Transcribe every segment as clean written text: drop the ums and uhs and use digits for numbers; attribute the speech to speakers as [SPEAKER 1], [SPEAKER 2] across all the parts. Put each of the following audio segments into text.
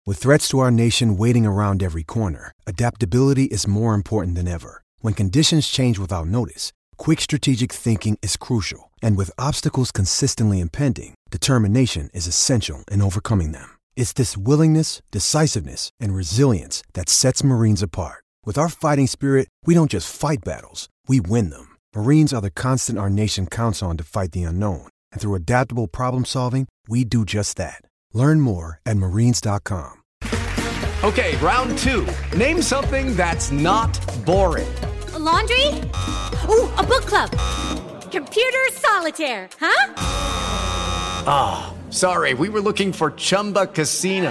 [SPEAKER 1] With threats to our nation waiting around every corner, adaptability is more important than ever. When conditions change without notice, quick strategic thinking is crucial. And with obstacles consistently impending, determination is essential in overcoming them. It's this willingness, decisiveness, and resilience that sets Marines apart. With our fighting spirit, we don't just fight battles, we win them. Marines are the constant our nation counts on to fight the unknown. And through adaptable problem solving, we do just that. Learn more at marines.com.
[SPEAKER 2] Okay, round two. Name something that's not boring.
[SPEAKER 3] A laundry? Ooh, a book club. Computer solitaire, huh?
[SPEAKER 2] Ah, sorry, we were looking for Chumba Casino.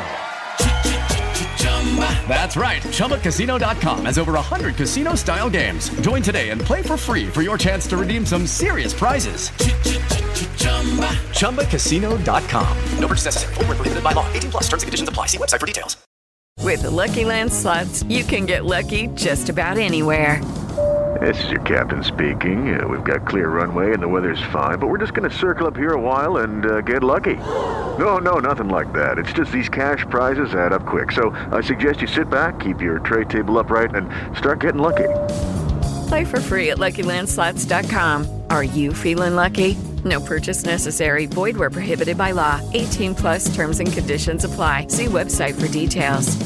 [SPEAKER 2] That's right, ChumbaCasino.com has over 100 casino-style games. Join today and play for free for your chance to redeem some serious prizes. ChumbaCasino.com. No purchase necessary. Void where prohibited by law. 18 plus terms and conditions apply. See website for details.
[SPEAKER 4] With the Lucky Land Slots, you can get lucky just about anywhere.
[SPEAKER 5] This is your captain speaking. We've got clear runway and the weather's fine, but we're just going to circle up here a while and get lucky. No, nothing like that. It's just these cash prizes add up quick. So I suggest you sit back, keep your tray table upright, and start getting lucky.
[SPEAKER 4] Play for free at LuckyLandSlots.com. Are you feeling lucky? No purchase necessary. Void where prohibited by law. 18 plus terms and conditions apply. See website for details.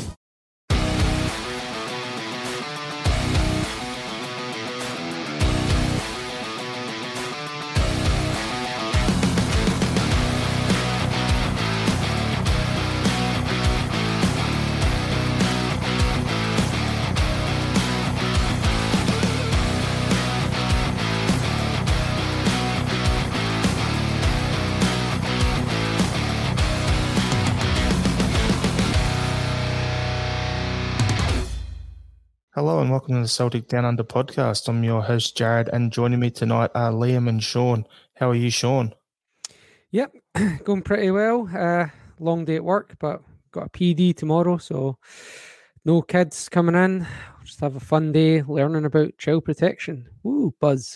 [SPEAKER 6] Hello and welcome to the Celtic Down Under podcast. I'm your host, Jared, and joining me tonight are Liam and Sean. How are you, Sean?
[SPEAKER 7] Yep, going pretty well. Long day at work, but got a PD tomorrow, so no kids coming in. Just have a fun day learning about child protection. Woo, buzz.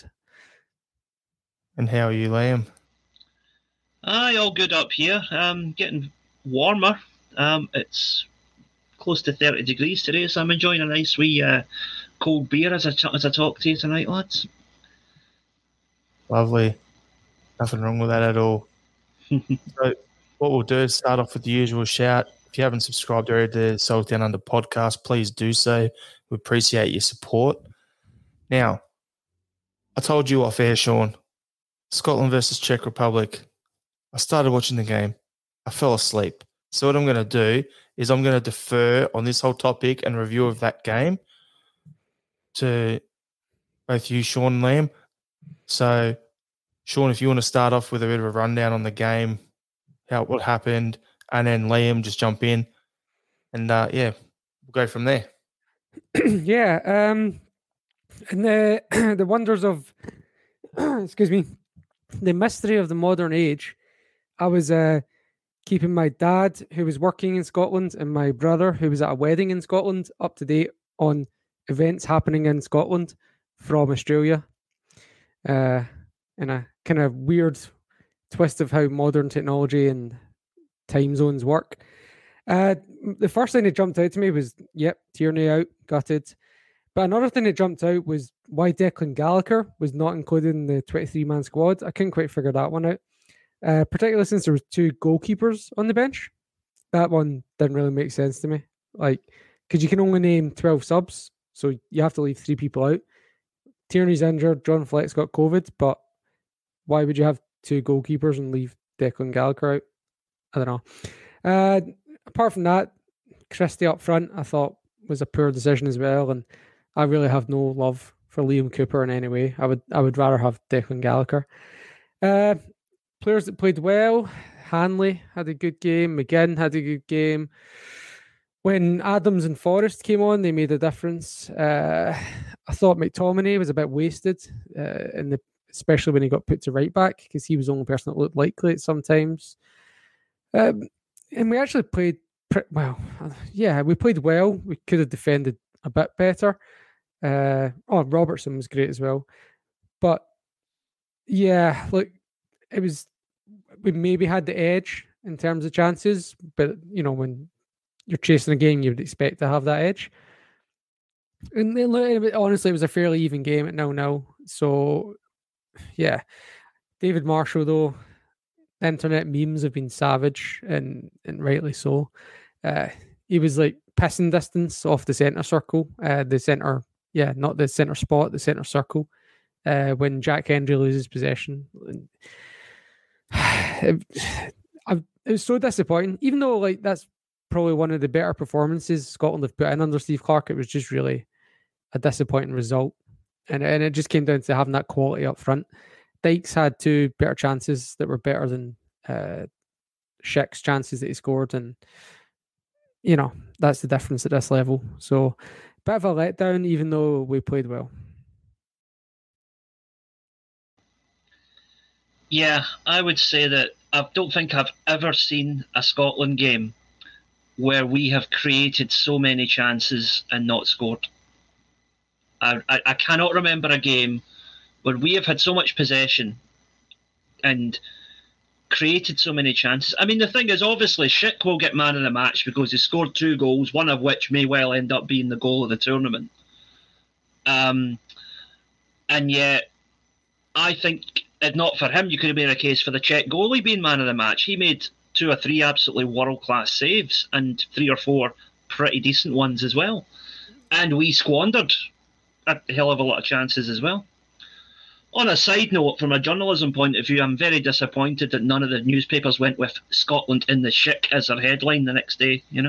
[SPEAKER 6] And how are you, Liam?
[SPEAKER 8] Aye, all good up here. Getting warmer. It's close to 30 degrees today, so I'm enjoying a nice wee cold beer as I talk to you tonight, lads.
[SPEAKER 6] Lovely. Nothing wrong with that at all. So what we'll do is start off with the usual shout. If you haven't subscribed already to the Celtic Down Under podcast, please do so. We appreciate your support. Now, I told you off air, Sean, Scotland versus Czech Republic. I started watching the game. I fell asleep. So what I'm going to do is I'm going to defer on this whole topic and review of that game to both you, Sean and Liam. So, Sean, if you want to start off with a bit of a rundown on the game, what happened, and then Liam just jump in, and we'll go from there.
[SPEAKER 7] Yeah, and the wonders of, excuse me, the mystery of the modern age. I was keeping my dad, who was working in Scotland, and my brother, who was at a wedding in Scotland, up to date on events happening in Scotland from Australia. In a kind of weird twist of how modern technology and time zones work. The first thing that jumped out to me was, Tierney out, gutted. But another thing that jumped out was why Declan Gallagher was not included in the 23-man squad. I couldn't quite figure that one out. Particularly since there was two goalkeepers on the bench. That one didn't really make sense to me. Because you can only name 12 subs, so you have to leave 3 people out. Tierney's injured, John Fleck's got COVID, but why would you have 2 goalkeepers and leave Declan Gallagher out? I don't know. Apart from that, Christie up front, I thought was a poor decision as well, and I really have no love for Liam Cooper in any way. I would rather have Declan Gallagher. Players that played well, Hanley had a good game, McGinn had a good game. When Adams and Forrest came on, they made a difference. I thought McTominay was a bit wasted, especially when he got put to right back, because he was the only person that looked likely at sometimes. And we actually played well. Yeah, we played well. We could have defended a bit better. Robertson was great as well. But yeah, look, we maybe had the edge in terms of chances, but when you're chasing a game, you'd expect to have that edge. And then, honestly, it was a fairly even game at 0-0. So, yeah. David Marshall, though, internet memes have been savage, and rightly so. He was like pissing distance off the centre circle, not the centre spot, the centre circle, when Jack Hendry loses possession. It was so disappointing, even though like that's probably one of the better performances Scotland have put in under Steve Clarke. It was just really a disappointing result, and it just came down to having that quality up front. Dykes had 2 better chances that were better than Schick's chances that he scored, and that's the difference at this level. So, bit of a letdown, even though we played well.
[SPEAKER 8] Yeah, I would say that I don't think I've ever seen a Scotland game where we have created so many chances and not scored. I cannot remember a game where we have had so much possession and created so many chances. I mean, the thing is, obviously, Schick will get man of the match because he scored 2 goals, one of which may well end up being the goal of the tournament. And yet, I think, if not for him, you could have made a case for the Czech goalie being man of the match. He made 2 or 3 absolutely world-class saves and 3 or 4 pretty decent ones as well. And we squandered a hell of a lot of chances as well. On a side note, from a journalism point of view, I'm very disappointed that none of the newspapers went with Scotland in the Schick as their headline the next day,
[SPEAKER 7] Yeah,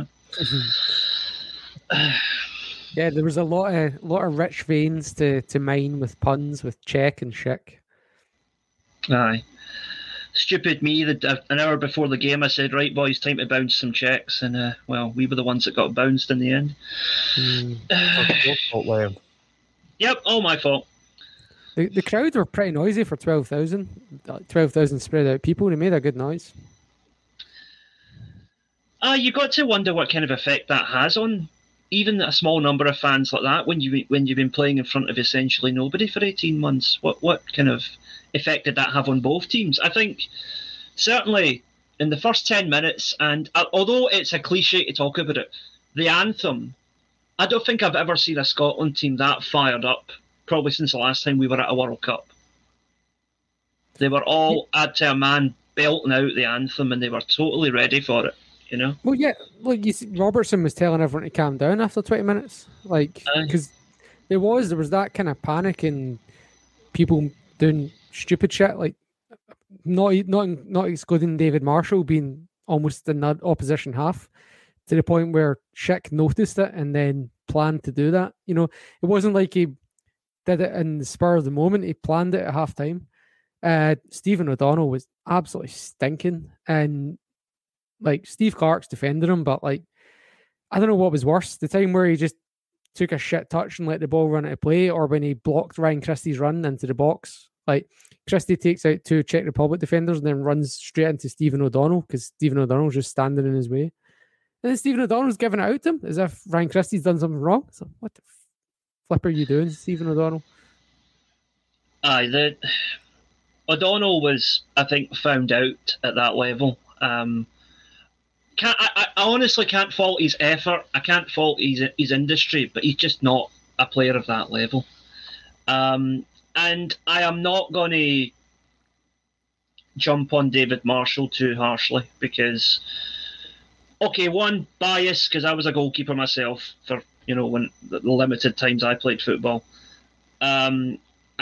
[SPEAKER 7] there was a lot of rich veins to mine with puns with Czech and Schick.
[SPEAKER 8] Aye. Stupid me, an hour before the game I said, right boys, time to bounce some Czechs, and we were the ones that got bounced in the end. Yep, all my fault.
[SPEAKER 7] The crowd were pretty noisy for 12,000 spread out people. They made a good noise.
[SPEAKER 8] You got to wonder what kind of effect that has on even a small number of fans like that when you've been playing in front of essentially nobody for 18 months. What kind of effect did that have on both teams? I think certainly in the first 10 minutes, and although it's a cliche to talk about it, the anthem, I don't think I've ever seen a Scotland team that fired up, probably since the last time we were at a World Cup. They were all to a man belting out the anthem, and they were totally ready for it,
[SPEAKER 7] Well, yeah, like you see, Robertson was telling everyone to calm down after 20 minutes, like, because there was that kind of panic and people doing stupid shit, like not excluding David Marshall being almost in that opposition half, to the point where Schick noticed it and then planned to do that. It wasn't like he did it in the spur of the moment. He planned it at half time. Stephen O'Donnell was absolutely stinking, and like Steve Clarke's defending him, but like I don't know what was worse, the time where he just took a shit touch and let the ball run out of play, or when he blocked Ryan Christie's run into the box. Like Christie takes out 2 Czech Republic defenders and then runs straight into Stephen O'Donnell because Stephen O'Donnell's just standing in his way. And then Stephen O'Donnell's giving it out to him as if Ryan Christie's done something wrong. So what the flip are you doing, Stephen O'Donnell?
[SPEAKER 8] O'Donnell was, I think, found out at that level. I honestly can't fault his effort. I can't fault his industry, but he's just not a player of that level. And I am not going to jump on David Marshall too harshly because, okay, one, bias, because I was a goalkeeper myself for, when the limited times I played football. And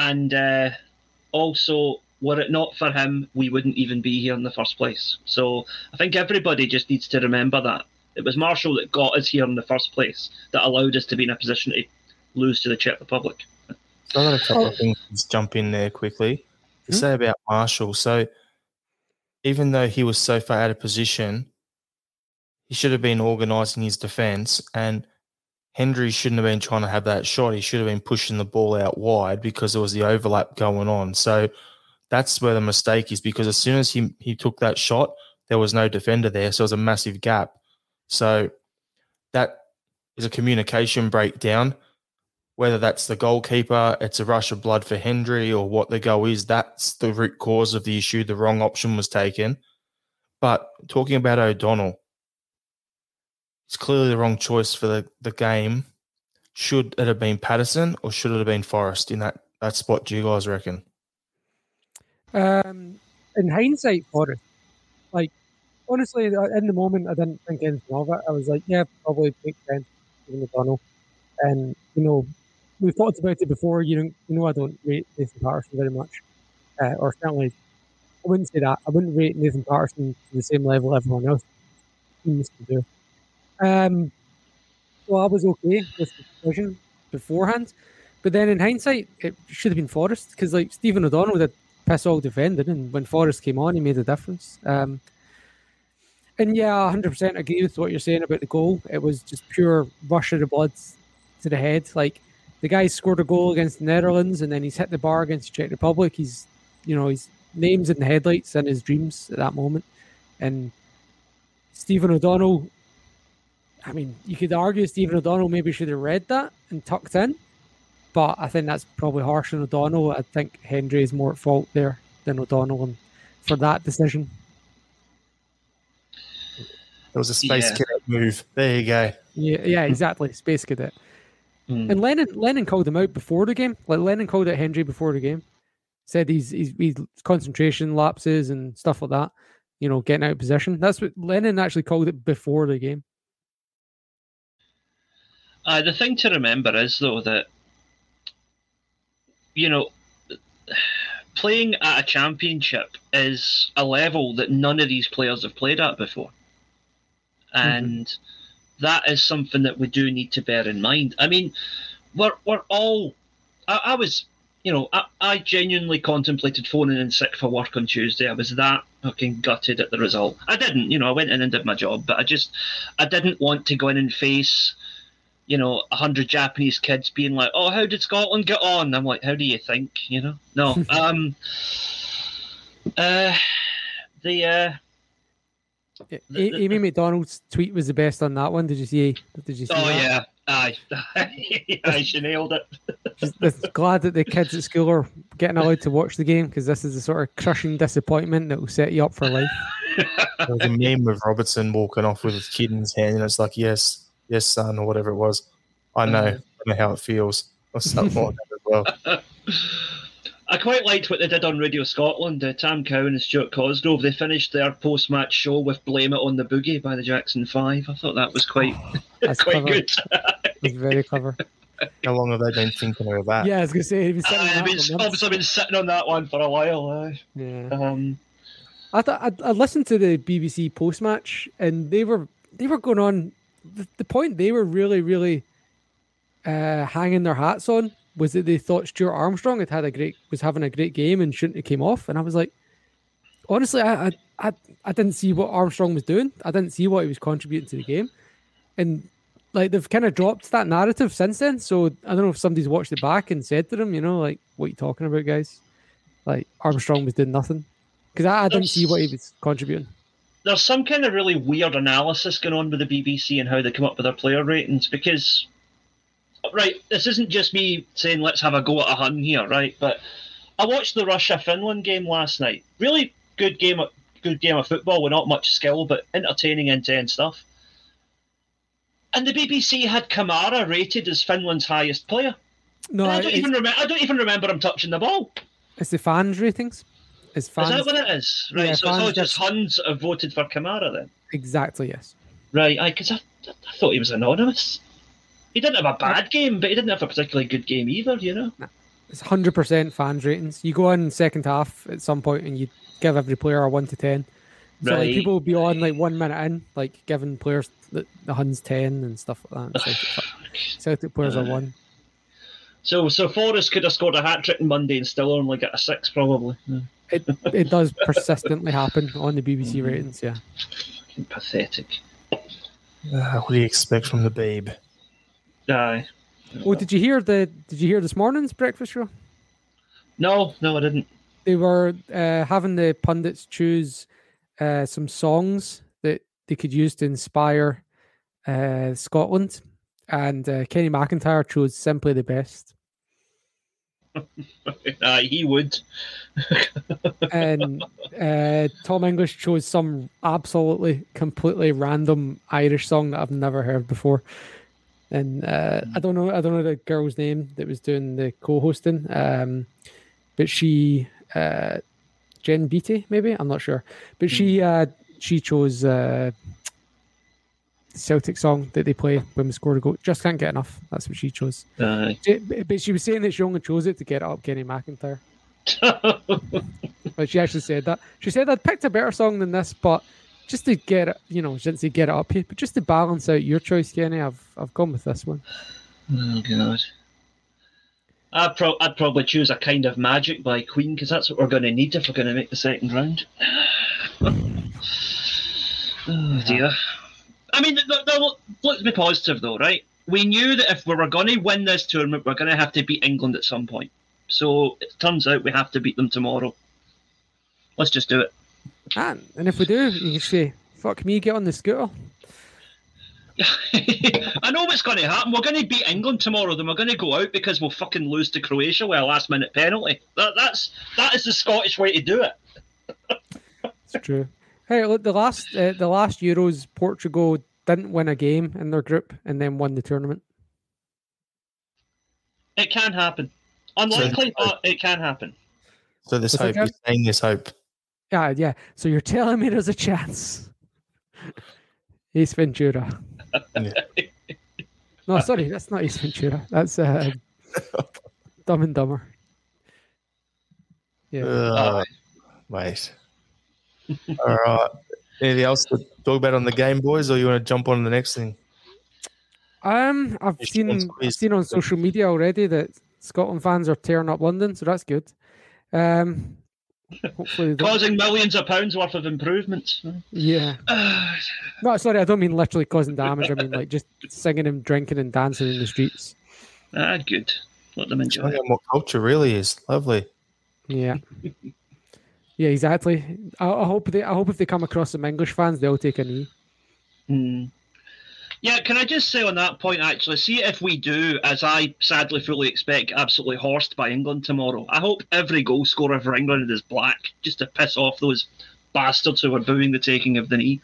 [SPEAKER 8] also, were it not for him, we wouldn't even be here in the first place. So I think everybody just needs to remember that. It was Marshall that got us here in the first place, that allowed us to be in a position to lose to the Czech Republic.
[SPEAKER 6] So I've got a couple of things to jump in there quickly to say about Marshall. So even though he was so far out of position, he should have been organising his defence, and Hendry shouldn't have been trying to have that shot. He should have been pushing the ball out wide because there was the overlap going on. So that's where the mistake is, because as soon as he took that shot, there was no defender there, so it was a massive gap. So that is a communication breakdown. Whether that's the goalkeeper, it's a rush of blood for Hendry, or what the goal is, that's the root cause of the issue. The wrong option was taken. But talking about O'Donnell, it's clearly the wrong choice for the game. Should it have been Patterson or should it have been Forrest in that spot, do you guys reckon?
[SPEAKER 7] In hindsight, Forrest. Like, honestly, in the moment, I didn't think anything of it. I was like, yeah, probably makes sense, Stephen O'Donnell. And, we've talked about it before. I don't rate Nathan Patterson very much. Or certainly, I wouldn't say that. I wouldn't rate Nathan Patterson to the same level everyone else seems to do. So I was okay with the decision beforehand. But then in hindsight, it should have been Forrest because, Stephen O'Donnell did piss all defending, and when Forrest came on, he made a difference. And yeah, 100% agree with what you're saying about the goal. It was just pure rush of the blood to the head. Like, the guy scored a goal against the Netherlands, and then he's hit the bar against the Czech Republic. His name's in the headlights in his dreams at that moment. And Stephen O'Donnell, I mean, you could argue Stephen O'Donnell maybe should have read that and tucked in, but I think that's probably harsh on O'Donnell. I think Hendry is more at fault there than O'Donnell for that decision.
[SPEAKER 6] It was a space cadet move. There you go.
[SPEAKER 7] Yeah, exactly. Space cadet. And Lennon called him out before the game. Like, Lennon called out Hendry before the game. Said he's concentration lapses and stuff like that. Getting out of position. That's what Lennon actually called it before the game.
[SPEAKER 8] The thing to remember is, though, that, playing at a championship is a level that none of these players have played at before. And that is something that we do need to bear in mind. I mean, we're all... I was... I genuinely contemplated phoning in sick for work on Tuesday. I was that fucking gutted at the result. I didn't, I went in and did my job, but I didn't want to go in and face... 100 Japanese kids being like, "Oh, how did Scotland get on?" I'm like, "How do you think?" No.
[SPEAKER 7] Amy McDonald's tweet was the best on that one. Did you see? Oh
[SPEAKER 8] that? Yeah, aye, she nailed it.
[SPEAKER 7] Just glad that the kids at school are getting allowed to watch the game because this is the sort of crushing disappointment that will set you up for life.
[SPEAKER 6] There's a meme of Robertson walking off with his kid in his hand, and it's like, yes, son, or whatever it was. I know how it feels. Or something like that as well.
[SPEAKER 8] I quite liked what they did on Radio Scotland. Tam Cowan and Stuart Cosgrove, they finished their post-match show with "Blame It on the Boogie" by the Jackson 5. I thought that was quite good.
[SPEAKER 7] It's very clever.
[SPEAKER 6] How long have they been thinking about that?
[SPEAKER 7] Yeah, I was going to say,
[SPEAKER 8] I've been sitting on that one for a while.
[SPEAKER 7] Yeah. I listened to the BBC post-match, and they were going on. The point they were really, really hanging their hats on was that they thought Stuart Armstrong was having a great game and shouldn't have came off. And I was like, honestly, I didn't see what Armstrong was doing. I didn't see what he was contributing to the game. And they've kind of dropped that narrative since then. So I don't know if somebody's watched it back and said to them, what are you talking about, guys? Armstrong was doing nothing. Because I didn't see what he was contributing.
[SPEAKER 8] There's some kind of really weird analysis going on with the BBC and how they come up with their player ratings because, right, this isn't just me saying let's have a go at a Hun here, right? But I watched the Russia-Finland game last night. Really good game of football with not much skill, but entertaining end-to-end stuff. And the BBC had Kamara rated as Finland's highest player. No, I don't even remember him touching the ball.
[SPEAKER 7] It's the fans' ratings. Is
[SPEAKER 8] that what it is? Right, yeah, so it's all just Huns have voted for Kamara then?
[SPEAKER 7] Exactly, yes.
[SPEAKER 8] Right, because I thought he was anonymous. He didn't have a bad game, but he didn't have a particularly good game either,
[SPEAKER 7] Nah. It's 100% fans' ratings. You go on second half at some point and you give every player a 1 to 10. So right. People will be on 1 minute in, giving players the Huns 10 and stuff like that. Celtic players are 1.
[SPEAKER 8] So Forrest could have scored a hat-trick on Monday and still only get a 6, probably. Yeah.
[SPEAKER 7] It does persistently happen on the BBC ratings, yeah.
[SPEAKER 8] Fucking pathetic.
[SPEAKER 6] What do you expect from the babe?
[SPEAKER 8] Aye.
[SPEAKER 7] Oh, did you hear this morning's breakfast show?
[SPEAKER 8] No, I didn't.
[SPEAKER 7] They were having the pundits choose some songs that they could use to inspire Scotland, and Kenny McIntyre chose "Simply the Best."
[SPEAKER 8] He would.
[SPEAKER 7] And Tom English chose some absolutely, completely random Irish song that I've never heard before. And I don't know the girl's name that was doing the co-hosting, but she, Jen Beattie, maybe, I'm not sure, but she chose Celtic song that they play when we scored a goal. Just Can't Get Enough. That's what she chose. But she was saying that she only chose it to get up Kenny McIntyre. But she actually said that. She said I'd picked a better song than this, but just to get it, she didn't say get it up here, but just to balance out your choice, Kenny, I've gone with this one.
[SPEAKER 8] Oh God. I'd probably choose A Kind of Magic by Queen, because that's what we're going to need if we're going to make the second round. Oh dear. I mean, let's be positive though, right? We knew that if we were going to win this tournament, we're going to have to beat England at some point. So it turns out we have to beat them tomorrow. Let's just do it.
[SPEAKER 7] And if we do, you can say, fuck me, get on the scooter.
[SPEAKER 8] I know what's going to happen. We're going to beat England tomorrow, then we're going to go out because we'll fucking lose to Croatia with a last-minute penalty. That is the Scottish way to do it.
[SPEAKER 7] It's true. Hey, look, the last Euros, Portugal didn't win a game in their group and then won the tournament.
[SPEAKER 8] It can happen. Unlikely, but it can happen.
[SPEAKER 6] So there's hope. You're saying there's hope.
[SPEAKER 7] Yeah. So you're telling me there's a chance. Ace Ventura. No, sorry, that's not Ace Ventura. That's Dumb and Dumber. Yeah.
[SPEAKER 6] Mate. All right. Anything else to talk about on the game, boys, or you want to jump on to the next thing?
[SPEAKER 7] I've seen on social media already that Scotland fans are tearing up London, so that's good. Hopefully
[SPEAKER 8] causing millions of pounds worth of improvements.
[SPEAKER 7] Yeah. No, sorry, I don't mean literally causing damage. I mean like just singing and drinking and dancing in the streets.
[SPEAKER 8] Good. Let them enjoy it.
[SPEAKER 6] What culture really is. Lovely.
[SPEAKER 7] Yeah. Yeah, exactly. I hope if they come across some English fans, they'll take a knee.
[SPEAKER 8] Yeah, can I just say on that point, actually, see if we do, as I sadly fully expect, absolutely horsed by England tomorrow. I hope every goal scorer for England is black, just to piss off those bastards who were booing the taking of the knee.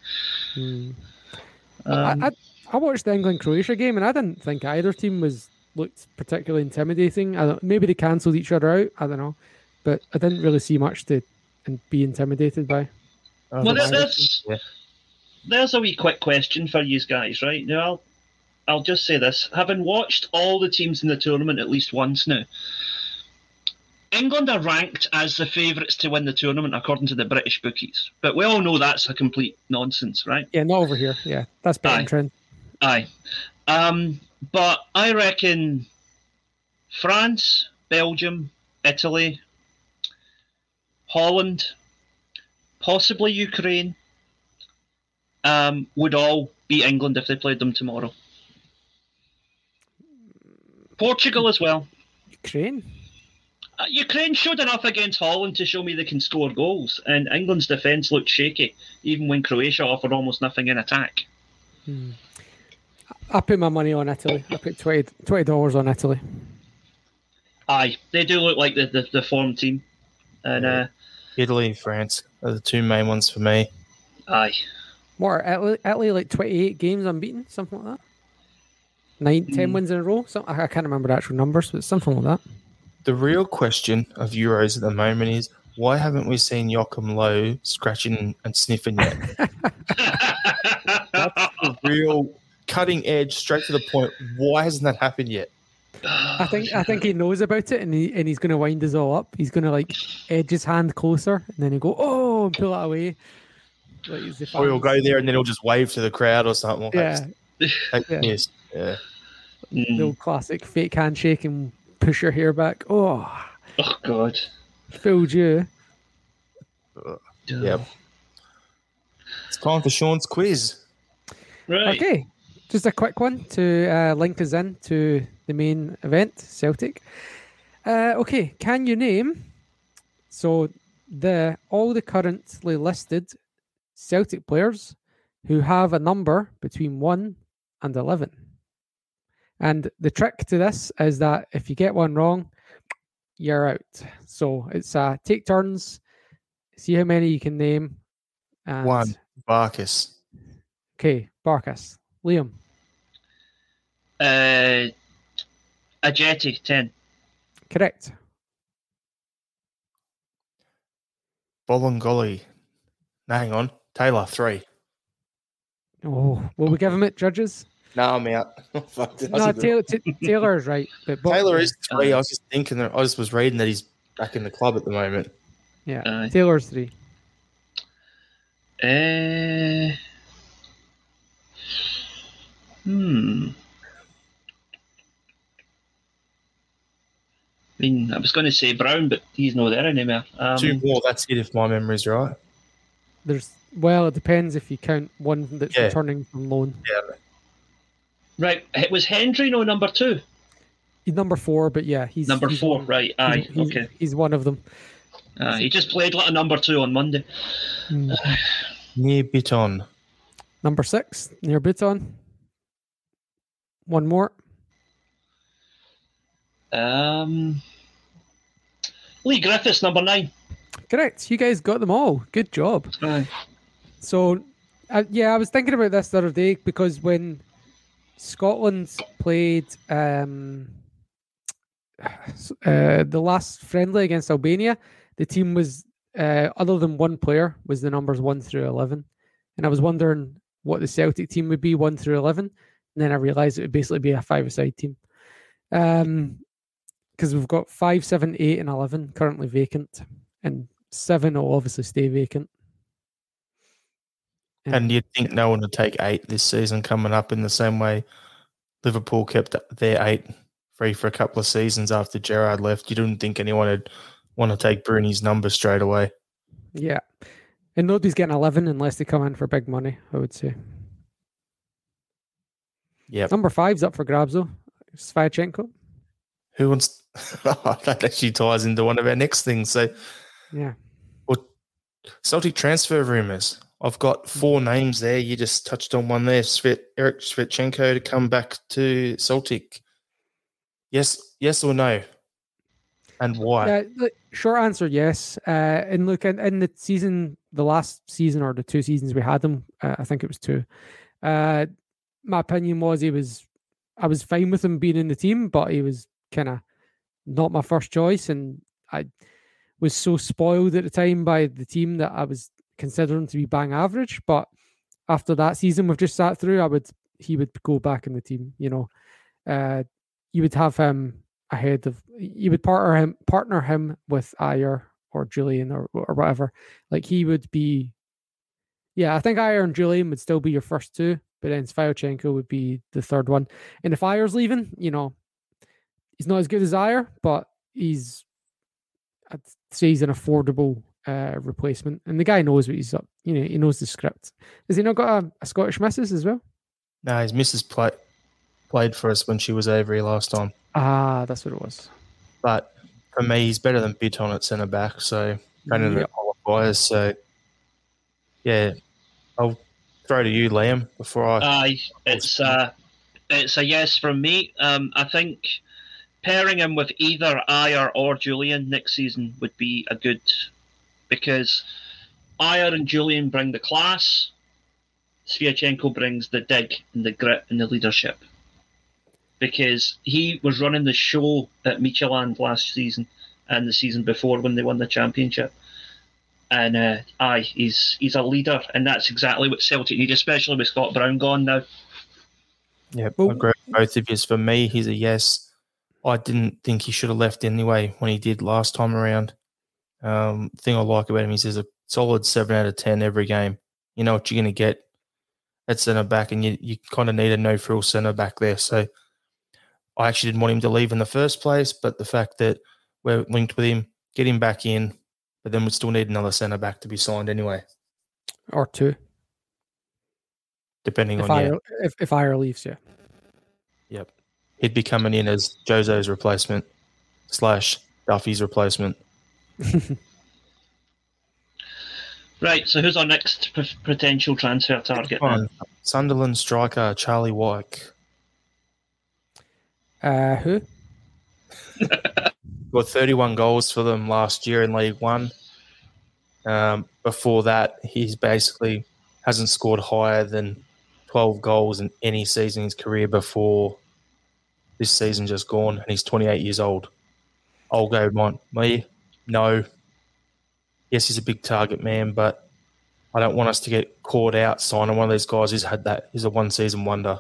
[SPEAKER 7] I watched the England-Croatia game, and I didn't think either team looked particularly intimidating. Maybe they cancelled each other out, I don't know. But I didn't really see much to be intimidated by.
[SPEAKER 8] Well, there's a wee quick question for you guys, right? Now, I'll just say this. Having watched all the teams in the tournament at least once now, England are ranked as the favourites to win the tournament according to the British bookies. But we all know that's a complete nonsense, right?
[SPEAKER 7] Yeah, not over here. Yeah, that's betting trend.
[SPEAKER 8] Aye. But I reckon France, Belgium, Italy, Holland, possibly Ukraine, would all beat England if they played them tomorrow. Portugal as well.
[SPEAKER 7] Ukraine?
[SPEAKER 8] Ukraine showed enough against Holland to show me they can score goals, and England's defence looked shaky, even when Croatia offered almost nothing in attack.
[SPEAKER 7] I put my money on Italy. I put $20 on Italy.
[SPEAKER 8] Aye, they do look like the form team. And
[SPEAKER 6] Italy and France are the two main ones for me.
[SPEAKER 8] Aye.
[SPEAKER 7] What are Italy like 28 games unbeaten? Something like that? 10 wins in a row? I can't remember the actual numbers, but something like that.
[SPEAKER 6] The real question of Euros at the moment is, why haven't we seen Joachim Low scratching and sniffing yet? That's the real cutting edge, straight to the point. Why hasn't that happened yet?
[SPEAKER 7] I think he knows about it, and he's going to wind us all up. He's going to like edge his hand closer, and then he'll go, and pull it away. Like,
[SPEAKER 6] or he'll go there, and then he'll just wave to the crowd or something.
[SPEAKER 7] Yeah.
[SPEAKER 6] Yes. Yeah.
[SPEAKER 7] The old classic fake handshake and push your hair back. Oh
[SPEAKER 8] God.
[SPEAKER 7] Fooled you.
[SPEAKER 6] Yep. It's time for Sean's quiz.
[SPEAKER 8] Right.
[SPEAKER 7] Okay. Just a quick one to link us in to the main event, Celtic. Okay, can you name all the currently listed Celtic players who have a number between 1 and 11? And the trick to this is that if you get one wrong, you're out. So it's take turns, see how many you can name. And...
[SPEAKER 6] 1, Barkas.
[SPEAKER 7] Okay, Barkas. Liam.
[SPEAKER 8] Ajeti, 10.
[SPEAKER 7] Correct.
[SPEAKER 6] Bolingoli. No, hang on. Taylor, 3.
[SPEAKER 7] Oh, will we give him it, judges?
[SPEAKER 6] No, I'm out. Fuck,
[SPEAKER 7] No, Taylor is right. But
[SPEAKER 6] Taylor is 3. I was just thinking, I just was reading that he's back in the club at the moment.
[SPEAKER 7] Yeah, Taylor's 3.
[SPEAKER 8] I mean, I was going to say Brown, but he's not there anymore.
[SPEAKER 6] 2 more, that's it if my memory's right.
[SPEAKER 7] It depends if you count one that's returning from loan.
[SPEAKER 6] Yeah.
[SPEAKER 8] Right, it was Hendry, no, number 2?
[SPEAKER 7] He's number 4, but yeah, he's...
[SPEAKER 8] Number 4,
[SPEAKER 7] one,
[SPEAKER 8] right, okay.
[SPEAKER 7] He's one of them.
[SPEAKER 8] He just played like a number 2 on Monday.
[SPEAKER 6] Near Bitton.
[SPEAKER 7] Number 6, near Bitton. One more.
[SPEAKER 8] Lee Griffiths, number 9.
[SPEAKER 7] Correct. You guys got them all. Good job. So, I was thinking about this the other day because when Scotland played the last friendly against Albania, the team was, other than one player, was the numbers 1 through 11. And I was wondering what the Celtic team would be 1 through 11. And then I realised it would basically be a 5-a-side team. Because we've got 5, 7, 8, and 11 currently vacant. And 7 will obviously stay vacant.
[SPEAKER 6] And you'd think no one would take 8 this season coming up in the same way Liverpool kept their 8 free for a couple of seasons after Gerrard left. You didn't think anyone would want to take Bruni's number straight away.
[SPEAKER 7] Yeah. And nobody's getting 11 unless they come in for big money, I would say.
[SPEAKER 6] Yeah.
[SPEAKER 7] Number 5's up for grabs, though. Sviatchenko.
[SPEAKER 6] Who wants... that actually ties into one of our next things. So,
[SPEAKER 7] yeah.
[SPEAKER 6] Well, Celtic transfer rumours. I've got 4 names there. You just touched on one there. Eric Sviatchenko to come back to Celtic. Yes or no? And why?
[SPEAKER 7] Short answer, yes. And look, in the season, the last season or the 2 seasons we had him, I think it was 2. My opinion was I was fine with him being in the team, but he was kind of not my first choice. And I was so spoiled at the time by the team that I was considering to be bang average. But after that season we've just sat through, he would go back in the team. You would have him ahead of, you would partner him with Ajer or Julian or whatever. Like he would be, I think Ajer and Julian would still be your first 2, but then Sviatchenko would be the 3rd one. And if Ajer's leaving, he's not as good as Ajer, but I'd say he's an affordable replacement. And the guy knows what he's up. He knows the script. Has he not got a Scottish missus as well?
[SPEAKER 6] No, his missus played for us when she was over here last time.
[SPEAKER 7] Ah, that's what it was.
[SPEAKER 6] But for me, he's better than Bitton at centre back. So Brandon qualifiers. So yeah, I'll throw to you, Liam. Before
[SPEAKER 8] it's a yes from me. I think pairing him with either Ajer or Julian next season would be a good, because Ajer and Julian bring the class. Sviatchenko brings the dig and the grit and the leadership, because he was running the show at Midtjylland last season and the season before when they won the championship. And he's a leader, and that's exactly what Celtic need, especially with Scott Brown gone now.
[SPEAKER 6] Yeah, I agree with both of you. For me, he's a yes. I didn't think he should have left anyway when he did last time around. Thing I like about him is he's a solid 7 out of 10 every game. You know what you're going to get at centre back, and you kind of need a no-frill centre back there. So I actually didn't want him to leave in the first place, but the fact that we're linked with him, get him back in, but then we still need another centre back to be signed anyway.
[SPEAKER 7] Or 2.
[SPEAKER 6] Depending
[SPEAKER 7] if
[SPEAKER 6] on
[SPEAKER 7] if Ajer leaves, yeah.
[SPEAKER 6] Yep. He'd be coming in as Jozo's replacement / Duffy's replacement.
[SPEAKER 8] Right, so who's our next potential transfer target?
[SPEAKER 6] Sunderland striker Charlie Wyke.
[SPEAKER 7] Who?
[SPEAKER 6] got 31 goals for them last year in League One. Before that, he's basically hasn't scored higher than 12 goals in any season in his career before this season just gone, and he's 28 years old. I'll go me. No. Yes, he's a big target man, but I don't want us to get caught out signing one of these guys who's had that. He's a one-season wonder.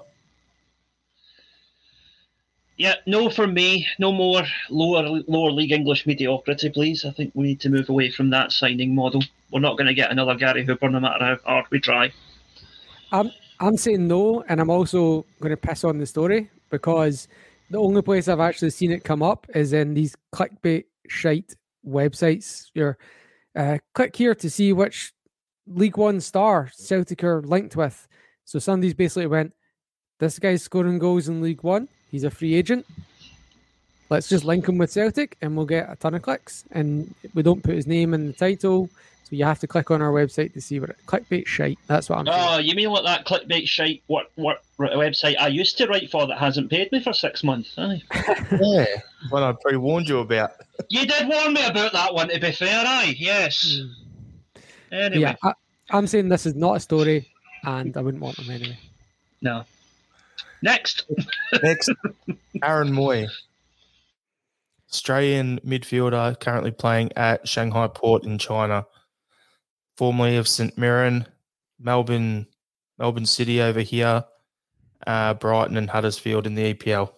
[SPEAKER 8] Yeah, no for me. No more lower league English mediocrity, please. I think we need to move away from that signing model. We're not going to get another Gary Hooper no matter how hard we try.
[SPEAKER 7] I'm saying no, and I'm also going to piss on the story because the only place I've actually seen it come up is in these clickbait shite websites. You're click here to see which League One star Celtic are linked with. So somebody's basically went, this guy's scoring goals in League One. He's a free agent. Let's just link him with Celtic and we'll get a ton of clicks. And we don't put his name in the title. So you have to click on our website to see what clickbait shite. That's what I'm saying.
[SPEAKER 8] Oh, you mean like that clickbait shite what website I used to write for that hasn't paid me for 6 months? Aye.
[SPEAKER 6] Yeah, one I pre-warned you about.
[SPEAKER 8] You did warn me about that one, to be fair, aye, yes. Anyway.
[SPEAKER 7] Yeah, I'm saying this is not a story and I wouldn't want them anyway.
[SPEAKER 8] No. Next,
[SPEAKER 6] Aaron Mooy. Australian midfielder currently playing at Shanghai Port in China. Formerly of St Mirren, Melbourne City over here, Brighton and Huddersfield in the EPL.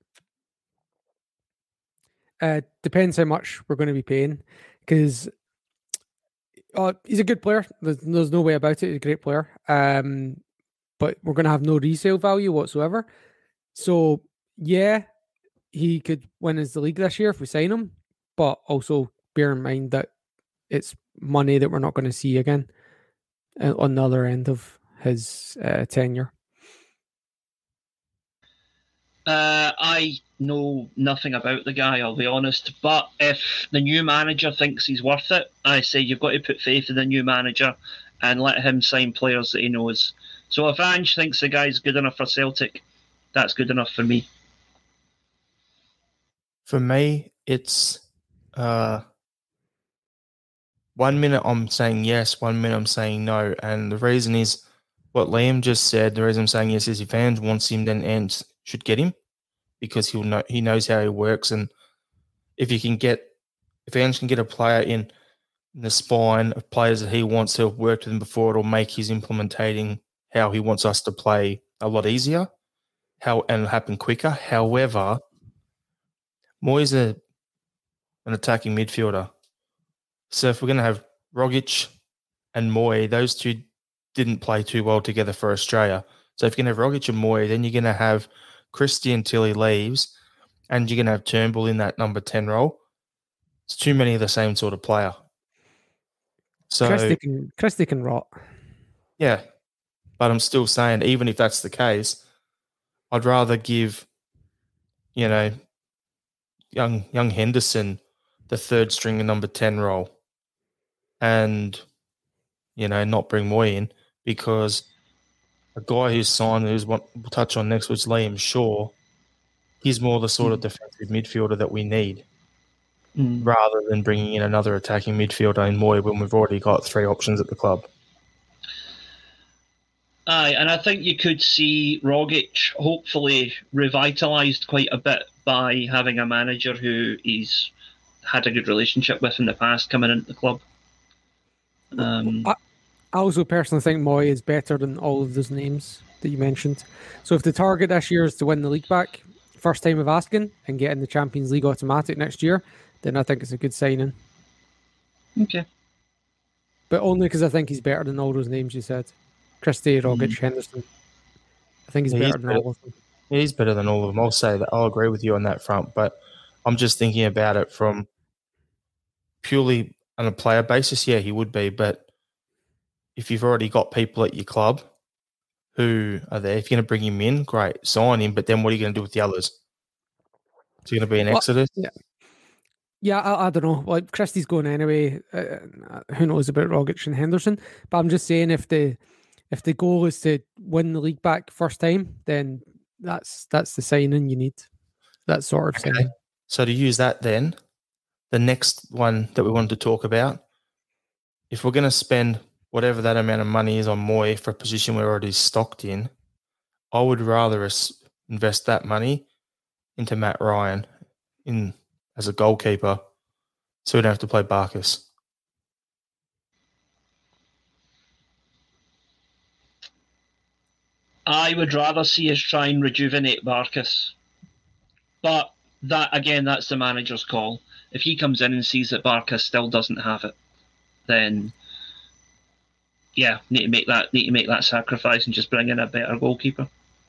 [SPEAKER 7] Depends how much we're going to be paying because he's a good player. There's no way about it. He's a great player. But we're going to have no resale value whatsoever. So, yeah, he could win us the league this year if we sign him. But also bear in mind that it's money that we're not going to see again on the other end of his tenure.
[SPEAKER 8] I know nothing about the guy, I'll be honest. But if the new manager thinks he's worth it, I say you've got to put faith in the new manager and let him sign players that he knows. So if Ange thinks the guy's good enough for Celtic, that's good enough for me.
[SPEAKER 6] For me, it's 1 minute I'm saying yes, 1 minute I'm saying no. And the reason is what Liam just said. The reason I'm saying yes is if Ange wants him, then Ange should get him because he knows how he works. And if Ange can get a player in the spine of players that he wants to have worked with him before, it'll make his implementing how he wants us to play a lot easier and happen quicker. However, Mooy's an attacking midfielder. So if we're going to have Rogic and Mooy, those two didn't play too well together for Australia. So if you're going to have Rogic and Mooy, then you're going to have Christie until he leaves, and you're going to have Turnbull in that number 10 role. It's too many of the same sort of player. So
[SPEAKER 7] Christie can rot.
[SPEAKER 6] Yeah. But I'm still saying, even if that's the case, I'd rather give, young Henderson the third string and number 10 role and, not bring Mooy in because a guy who's signed, we'll touch on next, was Liam Shaw, he's more the sort of defensive midfielder that we need rather than bringing in another attacking midfielder in Mooy when we've already got 3 options at the club.
[SPEAKER 8] Aye, and I think you could see Rogic hopefully revitalised quite a bit by having a manager who he's had a good relationship with in the past coming into the club.
[SPEAKER 7] I also personally think Mooy is better than all of those names that you mentioned. So if the target this year is to win the league back, first time of asking, and get in the Champions League automatic next year, then I think it's a good signing.
[SPEAKER 8] Okay.
[SPEAKER 7] But only because I think he's better than all those names you said. Christie, Rogic, Henderson. I think he's better than all of them.
[SPEAKER 6] He's better than all of them. I'll say that. I'll agree with you on that front. But I'm just thinking about it from purely on a player basis. Yeah, he would be. But if you've already got people at your club who are there, if you're going to bring him in, great, sign him. But then what are you going to do with the others? Is he going to be an exodus?
[SPEAKER 7] Yeah, I don't know. Like Christie's going anyway. Who knows about Rogic and Henderson? But I'm just saying, if the goal is to win the league back first time, then that's the signing you need. That sort of signing.
[SPEAKER 6] So to use that then, the next one that we wanted to talk about, if we're going to spend whatever that amount of money is on Moy for a position we're already stocked in, I would rather invest that money into Matt Ryan as a goalkeeper so we don't have to play Barkas.
[SPEAKER 8] I would rather see us try and rejuvenate Barkas. But that's the manager's call. If he comes in and sees that Barkas still doesn't have it, then need to make that sacrifice and just bring in a better goalkeeper.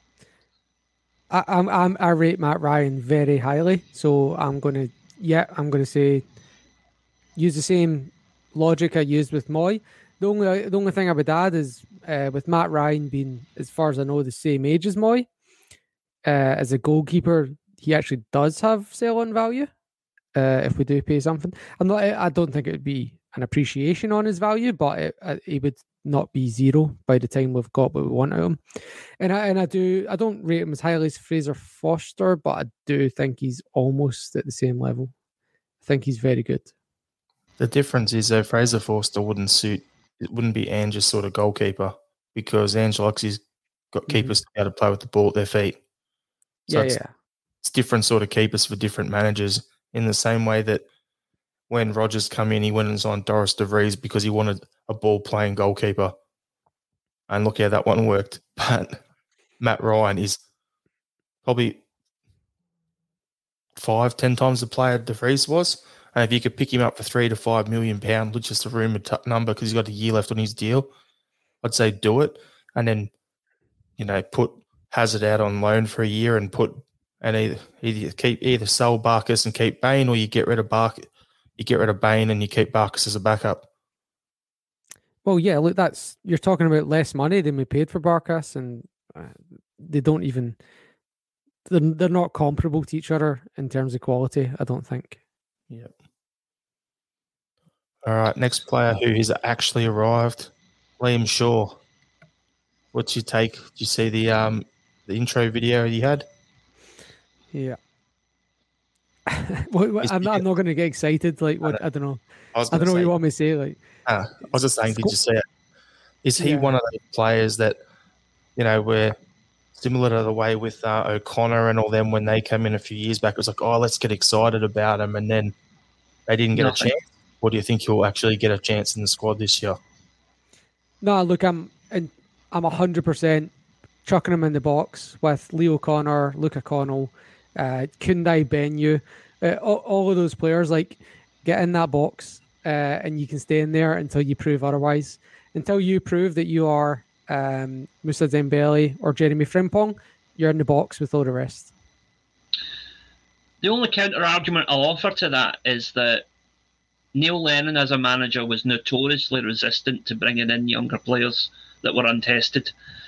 [SPEAKER 7] I rate Matt Ryan very highly, so I'm gonna say use the same logic I used with Moy. The only thing I would add is with Matt Ryan being, as far as I know, the same age as Moy, as a goalkeeper, he actually does have sell-on value. If we do pay something, I don't think it would be an appreciation on his value, but it would not be zero by the time we've got what we want out of him. And I don't rate him as highly as Fraser Forster, but I do think he's almost at the same level. I think he's very good.
[SPEAKER 6] The difference is though, Fraser Forster wouldn't be Ange's sort of goalkeeper, because Ange likes he's got keepers to be able to play with the ball at their feet. So it's different sort of keepers for different managers, in the same way that when Rodgers come in, he went and signed Doris de Vries because he wanted a ball-playing goalkeeper. And look how that one worked. But Matt Ryan is probably 5-10 times the player de Vries was. And if you could pick him up for £3 to £5 million, which is a rumoured number because he's got a year left on his deal, I'd say do it. And then, put Hazard out on loan for a year and either sell Barkas and keep Bain, or you get rid of Bain and you keep Barkas as a backup.
[SPEAKER 7] Well, yeah, look, you're talking about less money than we paid for Barkas, and they don't even they're not comparable to each other in terms of quality, I don't think.
[SPEAKER 6] Yep. All right, next player who has actually arrived, Liam Shaw. What's your take? Did you see the intro video he had?
[SPEAKER 7] Yeah. I'm not going to get excited. Like, what? I don't know. I don't know what you want me to say. Like,
[SPEAKER 6] I was just saying, did you see it? Is he one of those players that, were similar to the way with O'Connor and all them when they came in a few years back? It was like, oh, let's get excited about him, and then they didn't get a chance. Or do you think he'll actually get a chance in the squad this year?
[SPEAKER 7] No, look, I'm 100% chucking him in the box with Leo O'Connor, Luca Connell, Kundai Benyu, all of those players. Like, get in that box and you can stay in there until you prove otherwise. Until you prove that you are Moussa Dembele or Jeremy Frimpong, you're in the box with all the rest.
[SPEAKER 8] The only counter argument I'll offer to that is that Neil Lennon as a manager was notoriously resistant to bringing in younger players that were untested.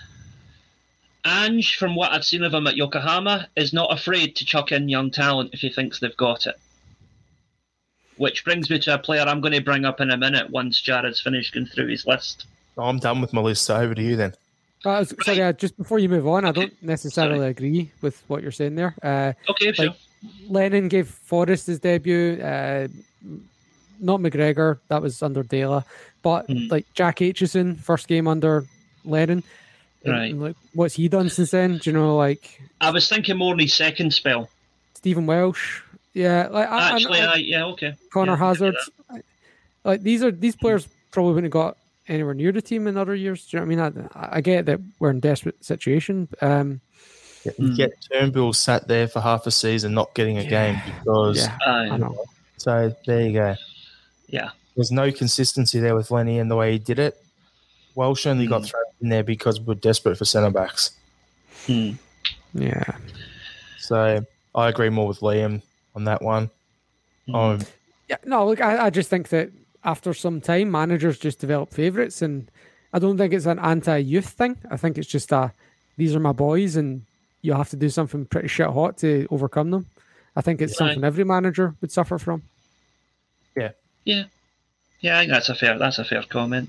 [SPEAKER 8] Ange, from what I've seen of him at Yokohama, is not afraid to chuck in young talent if he thinks they've got it. Which brings me to a player I'm going to bring up in a minute once Jared's finished going through his list.
[SPEAKER 6] I'm done with my list, so over to you then.
[SPEAKER 7] Sorry, just before you move on, I don't necessarily agree with what you're saying there.
[SPEAKER 8] Okay, sure.
[SPEAKER 7] Lennon gave Forrest his debut, not McGregor, that was under Dela, but like Jack Aitchison, first game under Lennon.
[SPEAKER 8] Right.
[SPEAKER 7] And, like, what's he done since then? Do you know, like...
[SPEAKER 8] I was thinking more in his second spell.
[SPEAKER 7] Stephen Welsh. Yeah.
[SPEAKER 8] Okay.
[SPEAKER 7] Connor Hazard. Like, these players probably wouldn't have got anywhere near the team in other years. Do you know what I mean? I get that we're in a desperate situation.
[SPEAKER 6] You get Turnbull sat there for half a season not getting a game because...
[SPEAKER 7] Yeah, I know.
[SPEAKER 6] So, there you go.
[SPEAKER 8] Yeah.
[SPEAKER 6] There's no consistency there with Lenny and the way he did it. Welsh only got thrown in there because we're desperate for centre-backs.
[SPEAKER 7] Yeah.
[SPEAKER 6] So, I agree more with Liam on that one.
[SPEAKER 7] Look, I just think that after some time, managers just develop favourites, and I don't think it's an anti-youth thing. I think it's just these are my boys, and you have to do something pretty shit hot to overcome them. I think it's something every manager would suffer from.
[SPEAKER 6] Yeah.
[SPEAKER 8] Yeah, I think that's a fair comment.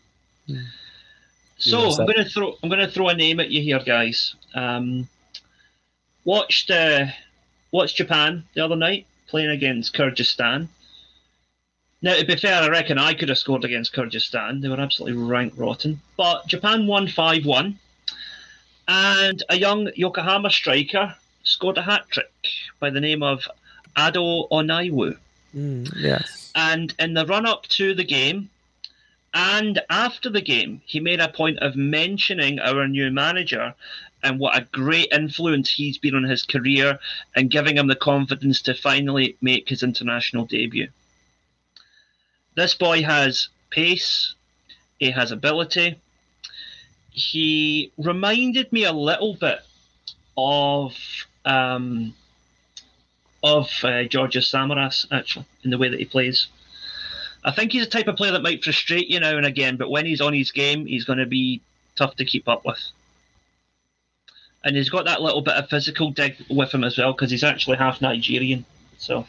[SPEAKER 8] So I'm going to throw a name at you here, guys. Watched Japan the other night playing against Kyrgyzstan. Now, to be fair, I reckon I could have scored against Kyrgyzstan. They were absolutely rank rotten. But Japan won 5-1. And a young Yokohama striker scored a hat-trick by the name of Ado Onaiwu.
[SPEAKER 7] Yes.
[SPEAKER 8] And in the run-up to the game, and after the game, he made a point of mentioning our new manager and what a great influence he's been on his career and giving him the confidence to finally make his international debut. This boy has pace, he has ability. He reminded me a little bit of Georgios Samaras, actually, in the way that he plays. I think he's the type of player that might frustrate you now and again, but when he's on his game, he's going to be tough to keep up with. And he's got that little bit of physical dig with him as well, because he's actually half Nigerian. So,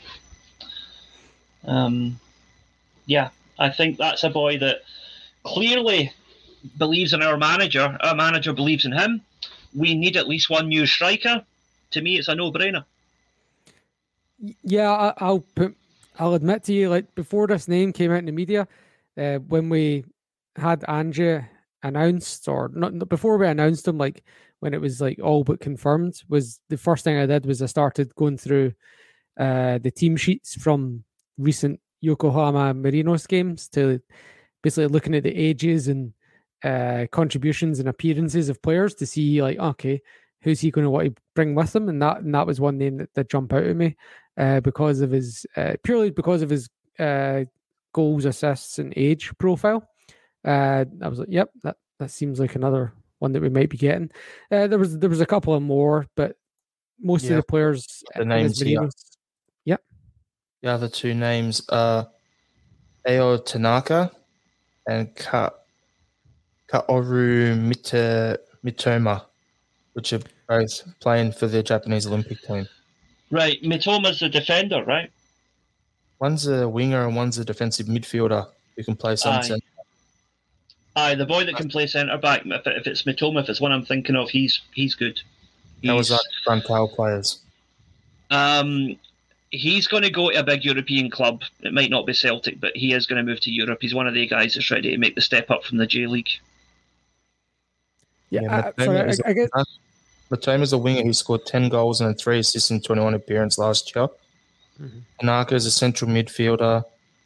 [SPEAKER 8] yeah, I think that's a boy that clearly believes in our manager. Our manager believes in him. We need at least one new striker. To me, it's a no-brainer.
[SPEAKER 7] Yeah, I'll admit to you, like, before this name came out in the media, when we had Ange announced, or not before we announced him, like when it was like all but confirmed, was the first thing I did was I started going through the team sheets from recent Yokohama Marinos games, to basically looking at the ages and contributions and appearances of players to see, like, okay, who's he going to want to bring with him? And that was one name that jumped out at me because of his purely because of his goals, assists, and age profile. I was like, yep, that seems like another one that we might be getting. There was a couple of more, but most of the players,
[SPEAKER 6] the names here.
[SPEAKER 7] Yep.
[SPEAKER 6] The other two names are Ao Tanaka and Kaoru Mitoma, which are both playing for the Japanese Olympic team.
[SPEAKER 8] Right, Mitoma's the defender, right?
[SPEAKER 6] One's a winger and one's a defensive midfielder who can play some centre.
[SPEAKER 8] Aye, the boy that can play centre back. If it's Mitoma, if it's one I'm thinking of, he's good.
[SPEAKER 6] That was like front-tail players.
[SPEAKER 8] He's going to go to a big European club. It might not be Celtic, but he is going to move to Europe. He's one of the guys that's ready to make the step up from the J League.
[SPEAKER 7] Yeah, I guess
[SPEAKER 6] Matoma's a winger who scored 10 goals and 3 assists in 21 appearances last year. Tanaka is a central midfielder.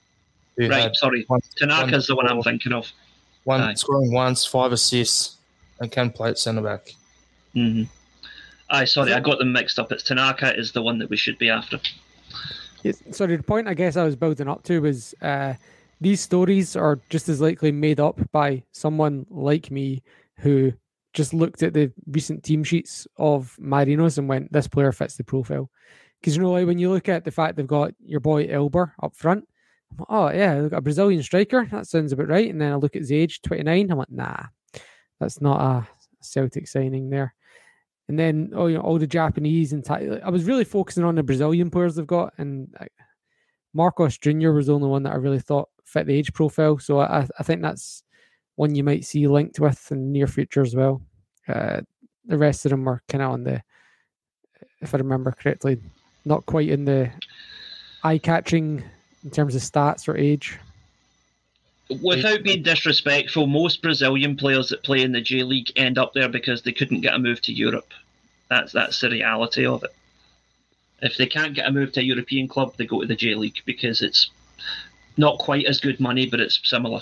[SPEAKER 8] Tanaka's the one I'm thinking of.
[SPEAKER 6] Scoring once, 5 assists, and can play at centre back.
[SPEAKER 8] Mm-hmm. I got them mixed up. It's Tanaka is the one that we should be after.
[SPEAKER 7] Yes, sorry, the point I guess I was building up to was these stories are just as likely made up by someone like me who just looked at the recent team sheets of Marinos and went, this player fits the profile. Because, you know, like when you look at the fact they've got your boy Elber up front, I'm like, oh, yeah, they've got a Brazilian striker. That sounds about right. And then I look at his age, 29. I'm like, nah, that's not a Celtic signing there. And then, all the Japanese and I was really focusing on the Brazilian players they've got. And Marcos Jr. was the only one that I really thought fit the age profile. So I think that's one you might see linked with in the near future as well. The rest of them are kind of on the, if I remember correctly, not quite in the eye-catching in terms of stats or age.
[SPEAKER 8] Without being disrespectful, most Brazilian players that play in the J League end up there because they couldn't get a move to Europe. That's the reality of it. If they can't get a move to a European club, they go to the J League because it's not quite as good money, but it's similar.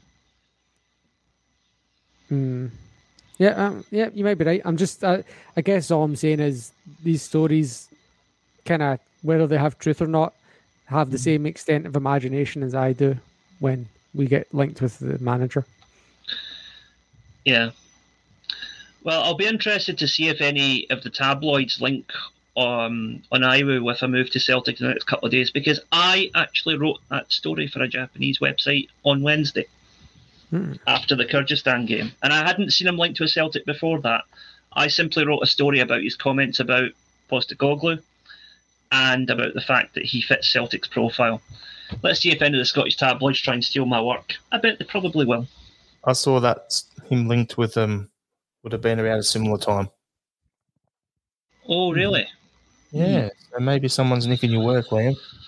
[SPEAKER 7] Yeah, you might be right. I'm just, I guess all I'm saying is these stories, kind of, whether they have truth or not, have the same extent of imagination as I do when we get linked with the manager.
[SPEAKER 8] Yeah. Well, I'll be interested to see if any of the tabloids link on Iwu with a move to Celtic in the next couple of days, because I actually wrote that story for a Japanese website on Wednesday after the Kyrgyzstan game, and I hadn't seen him linked to a Celtic before that. I simply wrote a story about his comments about Postecoglou and about the fact that he fits Celtic's profile. Let's see if any of the Scottish tabloids try and steal my work. I bet they probably will.
[SPEAKER 6] I saw that him linked with would have been around a similar time.
[SPEAKER 8] Oh, really?
[SPEAKER 6] Yeah, so maybe someone's nicking your work, Liam.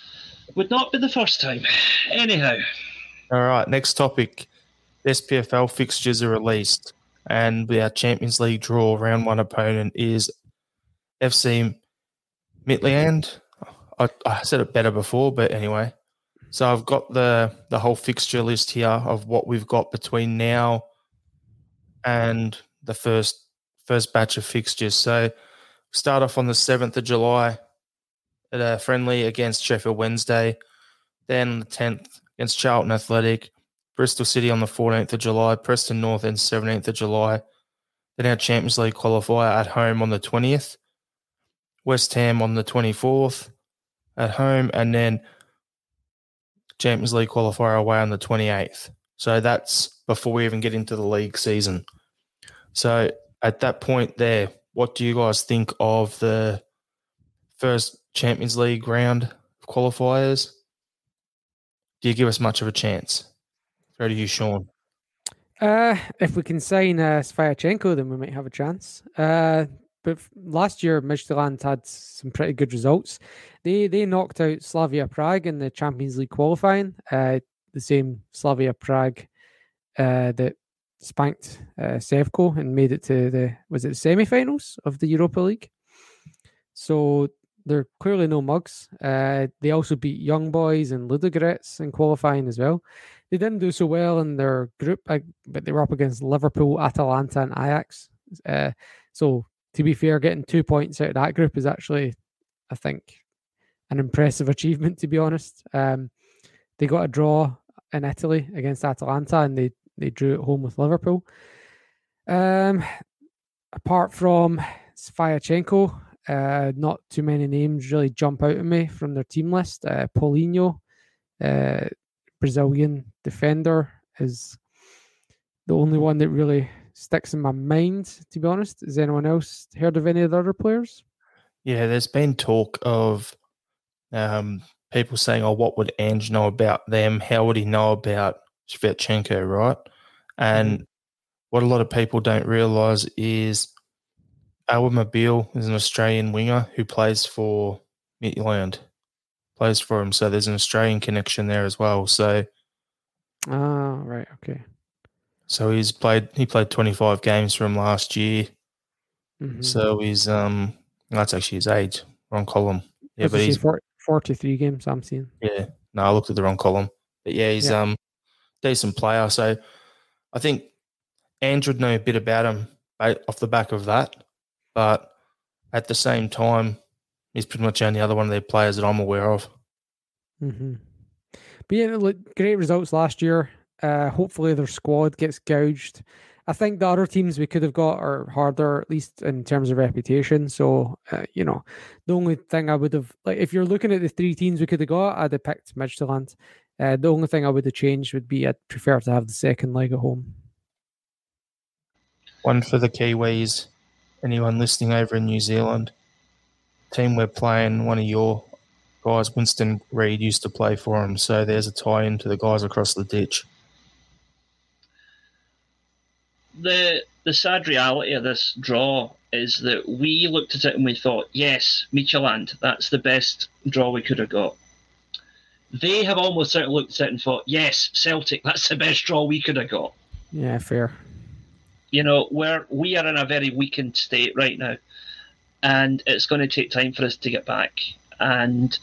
[SPEAKER 8] Would not be the first time. Anyhow.
[SPEAKER 6] All right, next topic. SPFL fixtures are released, and our Champions League draw round one opponent is FC Midtjylland. I said it better before, but anyway. So I've got the whole fixture list here of what we've got between now and the first batch of fixtures. So start off on the 7th of July at a friendly against Sheffield Wednesday. Then on the 10th against Charlton Athletic. Bristol City on the 14th of July. Preston North on 17th of July. Then our Champions League qualifier at home on the 20th. West Ham on the 24th at home. And then Champions League qualifier away on the 28th. So that's before we even get into the league season. So at that point there, what do you guys think of the first Champions League round of qualifiers? Do you give us much of a chance? Go to you, Sean.
[SPEAKER 7] If we can sign Sviatchenko, then we might have a chance. But last year, Midtjylland had some pretty good results. They knocked out Slavia Prague in the Champions League qualifying. The same Slavia Prague that spanked Sevco and made it to the semi-finals of the Europa League. So they're clearly no mugs. They also beat Young Boys and Ludogorets in qualifying as well. They didn't do so well in their group, but they were up against Liverpool, Atalanta, and Ajax. So to be fair, getting 2 points out of that group is actually, I think, an impressive achievement, to be honest. They got a draw in Italy against Atalanta, and they drew at home with Liverpool. Apart from Sviatchenko, not too many names really jump out at me from their team list. Paulinho, Brazilian defender, is the only one that really sticks in my mind, to be honest. Has anyone else heard of any of the other players?
[SPEAKER 6] Yeah, there's been talk of people saying, oh, what would Ange know about them? How would he know about Sviatchenko, right? And what a lot of people don't realise is Alwyn Mobile is an Australian winger who plays for Midtjylland. Plays for him, so there's an Australian connection there as well. So,
[SPEAKER 7] right, okay.
[SPEAKER 6] So he played 25 games for him last year.
[SPEAKER 7] Mm-hmm.
[SPEAKER 6] So he's that's actually his age, wrong column.
[SPEAKER 7] Yeah, but he's 43 games. I'm seeing.
[SPEAKER 6] Yeah, no, I looked at the wrong column. But yeah, he's decent player. So I think Andrew would know a bit about him off the back of that, but at the same time, he's pretty much the only other one of their players that I'm aware of.
[SPEAKER 7] Mm-hmm. But yeah, look, great results last year. Hopefully their squad gets gouged. I think the other teams we could have got are harder, at least in terms of reputation. So, the only thing I would have, like, if you're looking at the three teams we could have got, I'd have picked Midtjylland. The only thing I would have changed would be I'd prefer to have the second leg at home.
[SPEAKER 6] One for the Kiwis. Anyone listening over in New Zealand? Team we're playing, one of your guys, Winston Reid, used to play for him. So there's a tie-in to the guys across the ditch.
[SPEAKER 8] The sad reality of this draw is that we looked at it and we thought, yes, Midtjylland, that's the best draw we could have got. They have almost certainly looked at it and thought, yes, Celtic, that's the best draw we could have got.
[SPEAKER 7] Yeah, fair.
[SPEAKER 8] We are in a very weakened state right now, and it's going to take time for us to get back. And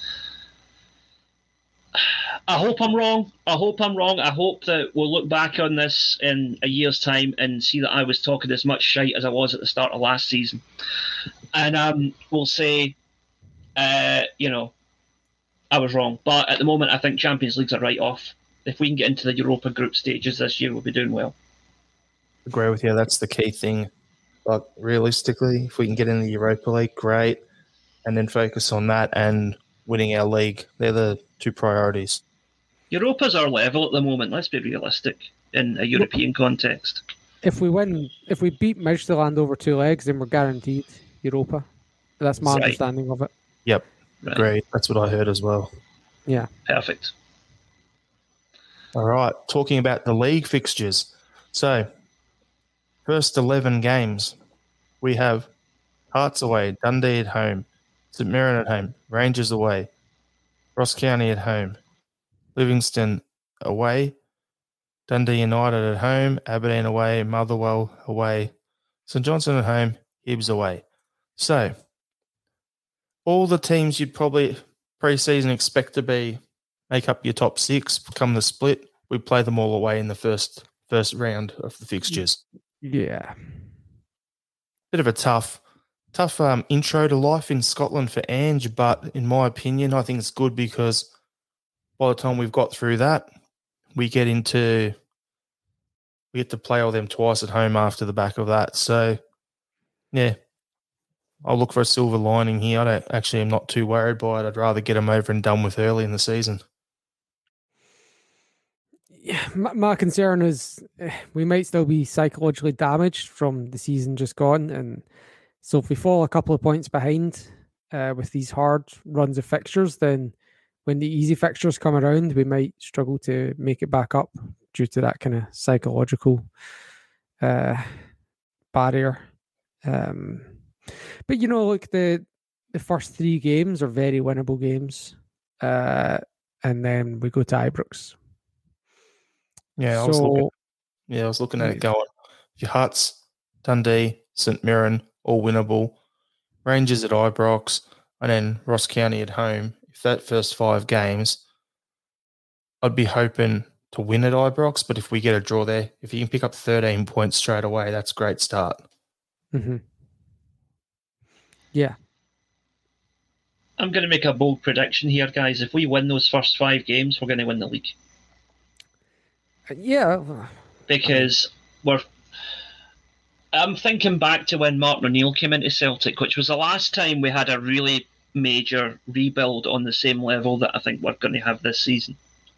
[SPEAKER 8] I hope I'm wrong. I hope that we'll look back on this in a year's time and see that I was talking as much shite as I was at the start of last season. And we'll say, I was wrong. But at the moment, I think Champions League's a write-off. If we can get into the Europa group stages this year, we'll be doing well.
[SPEAKER 6] Agree with you. That's the key thing. But realistically, if we can get in the Europa League, great. And then focus on that and winning our league. They're the two priorities.
[SPEAKER 8] Europa's our level at the moment. Let's be realistic in a European context.
[SPEAKER 7] If we beat Midtjylland over 2 legs, then we're guaranteed Europa. That's my understanding of it.
[SPEAKER 6] Yep. Right. Great. That's what I heard as well.
[SPEAKER 7] Yeah.
[SPEAKER 8] Perfect.
[SPEAKER 6] All right. Talking about the league fixtures. So, first 11 games, we have Hearts away, Dundee at home, St Mirren at home, Rangers away, Ross County at home, Livingston away, Dundee United at home, Aberdeen away, Motherwell away, St Johnstone at home, Hibs away. So, all the teams you'd probably pre-season expect to make up your top 6, come the split, we play them all away in the first round of the fixtures.
[SPEAKER 7] Yeah.
[SPEAKER 6] Bit of a tough intro to life in Scotland for Ange, but in my opinion, I think it's good because by the time we've got through that, we get to play all them twice at home after the back of that. So, yeah, I'll look for a silver lining here. I'm not too worried by it. I'd rather get them over and done with early in the season.
[SPEAKER 7] Yeah, my concern is we might still be psychologically damaged from the season just gone. And so if we fall a couple of points behind with these hard runs of fixtures, then when the easy fixtures come around, we might struggle to make it back up due to that kind of psychological barrier. But, like the first 3 games are very winnable games. And then we go to Ibrox.
[SPEAKER 6] Yeah, I was looking at it going, your Hearts, Dundee, St Mirren, all winnable. Rangers at Ibrox, and then Ross County at home. If that first 5 games, I'd be hoping to win at Ibrox, but if we get a draw there, if you can pick up 13 points straight away, that's a great start.
[SPEAKER 7] Mm-hmm. Yeah.
[SPEAKER 8] I'm going to make a bold prediction here, guys. If we win those first 5 games, we're going to win the league.
[SPEAKER 7] Yeah.
[SPEAKER 8] Because I'm thinking back to when Martin O'Neill came into Celtic, which was the last time we had a really major rebuild on the same level that I think we're going to have this season.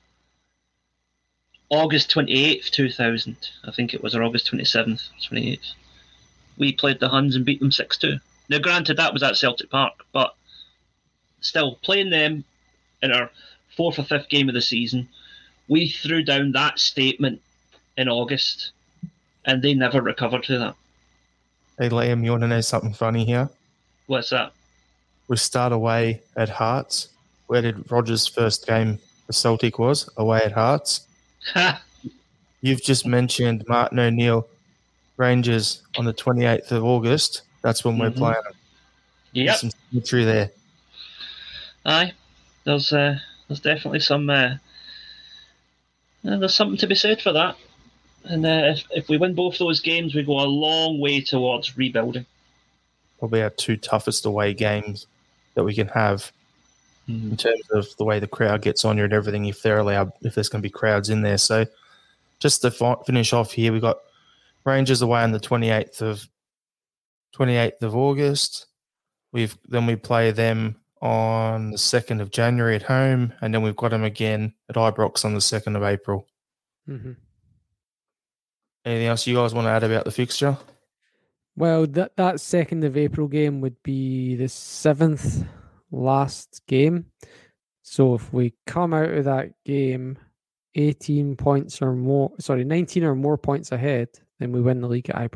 [SPEAKER 8] August 28th, 2000, I think it was, or August 27th, 28th. We played the Huns and beat them 6-2. Now, granted, that was at Celtic Park, but still, playing them in our 4th or 5th game of the season, we threw down that statement in August, and they never recovered to that.
[SPEAKER 6] Hey, Liam, you want to know something funny here?
[SPEAKER 8] What's that?
[SPEAKER 6] We start away at Hearts. Where did Rogers' first game for Celtic was? Away at Hearts. You've just mentioned Martin O'Neill, Rangers on the 28th of August. That's when we're playing them.
[SPEAKER 8] Yep.
[SPEAKER 6] There's some symmetry there.
[SPEAKER 8] Aye. There's definitely some... there's something to be said for that. And if we win both those games, we go a long way towards rebuilding.
[SPEAKER 6] Probably our 2 toughest away games that we can have in terms of the way the crowd gets on you and everything, if there's going to be crowds in there. So just to finish off here, we've got Rangers away on the 28th of August. We play them on the 2nd of January at home, and then we've got them again at Ibrox on the 2nd of April.
[SPEAKER 7] Mm-hmm.
[SPEAKER 6] Anything else you guys want to add about the fixture?
[SPEAKER 7] Well, that 2nd of April game would be the 7th last game. So if we come out of that game 19 or more points ahead, then we win the league at